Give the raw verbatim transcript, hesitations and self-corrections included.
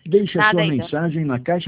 Deixe a Nada sua ainda. mensagem na caixa